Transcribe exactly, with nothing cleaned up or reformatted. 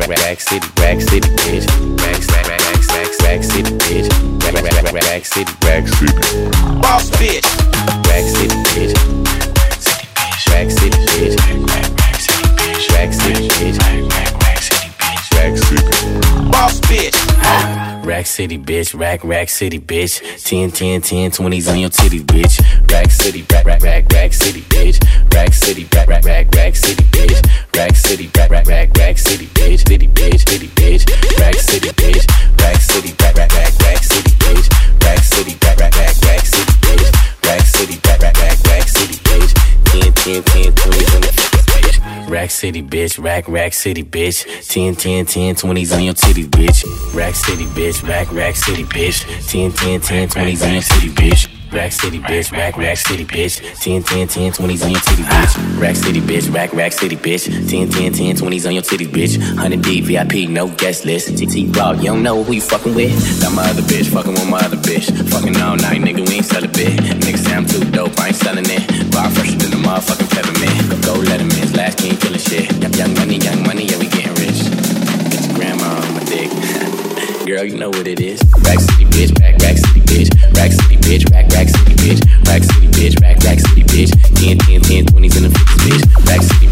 Rack City, Rack City, bitch. Rack, rack, rack, rack, rack City, bitch. Rack, rack, rack, rack, rack City, Rack City. Boss bitch. Rack City, bitch. Rack City, bitch. Rack City, bitch. Rack City. Boss bitch. Rack City, bitch. Rack, Rack City, bitch. ten, ten, ten, twenties on your titties, bitch. Rack City, rack, rack, rack, Rack City, bitch. Rack City, rack, rack, rack, Rack City, bitch. Rack City, rack, rack, rack, Rack City, bitch. City, bitch, city, bitch. Rack City, bitch. Rack City, rack, rack, rack, Rack City, bitch. Rack City, rack, rack, rack, Rack City, bitch. Rack City, rack, rack, rack, Rack City, bitch. ten, ten, ten, twenties on the bitch. Rack City, bitch. Rack, Rack City, bitch. ten, ten, ten, twenties on your titties, bitch. Rack City, bitch. Rack, Rack City, bitch. ten, ten, ten, twenties on your titties, bitch. Rack City, bitch, rack, rack city, bitch. ten, ten, ten, twenties on your titties, bitch. Rack City, bitch, rack, rack city, bitch. ten, ten, ten, twenties on your titties, bitch. one hundred D, V I P, no guest list. T T Raw, you don't know who you fucking with. Got my other bitch, fucking with my other bitch. Fucking all night, nigga, we ain't sell a bit. Nigga say I'm too dope, I ain't selling it. Bar fresher than a motherfucking peppermint. Go, go Letterman's, last king killing shit. Young money, young money, yeah, we getting rich. Get your grandma on my dick. Girl, you know what it is. Rack City, bitch, rack, rack city, bitch. Rack City, bitch, rack, rack city, bitch. Rack City, bitch, rack, rack city, bitch. ten, ten, ten, twenties in the fifties, bitch. Rack City,